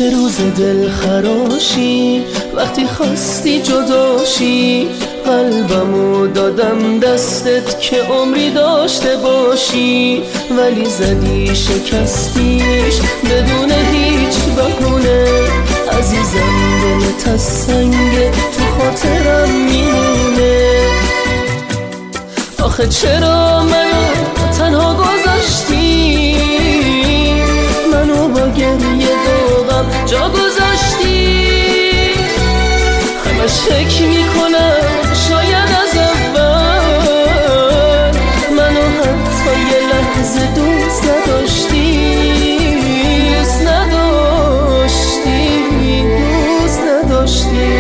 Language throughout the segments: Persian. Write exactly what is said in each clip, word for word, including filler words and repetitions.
چه روز دل خراشی وقتی خواستی جداشی، قلبمو دادم دستت که عمری داشته باشی، ولی زدی شکستیش بدون هیچ بهونه. عزیزم دلت از سنگ تو خاطرم میمونه. آخه چرا منو تنها گذاشتی، منو با گریه و غم جا گذاشتی. همش فکر میکنم شاید از اول منو حتی یه لحظه دوست نداشتی، دوست نداشتی، دوست نداشتی.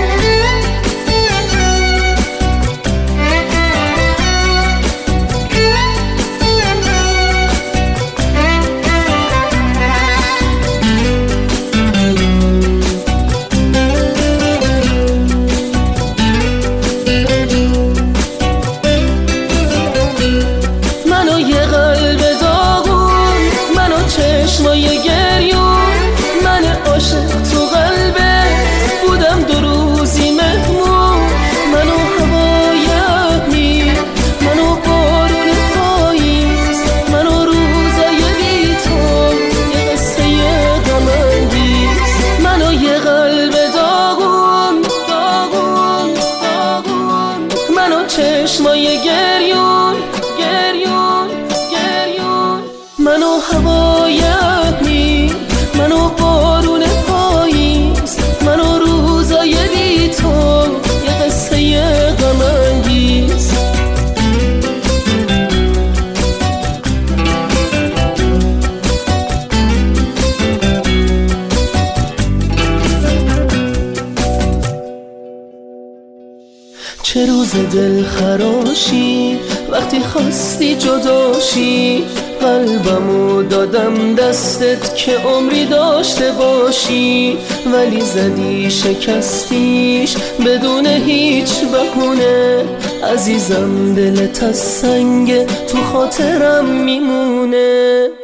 چشمای گریون من عاشق تو قلبت بودم، دو روزی مهمون منو هوای ابری، منو بارون پاییز، منو روزای بی تو یه قصه غم انگیز. منو یه قلب داغون داغون داغون، منو چشمای گریون گریون گریون، منو هوای ابری، منو بارون پاییز، منو روزای بی تو یه قصه غم انگیز. چه روز دل خراشی وقتی خواستی جداشی، قلبمو دادم دستت که عمری داشته باشی، ولی زدی شکستیش بدون هیچ بهونه. عزیزم دلت از سنگ تو خاطرم میمونه.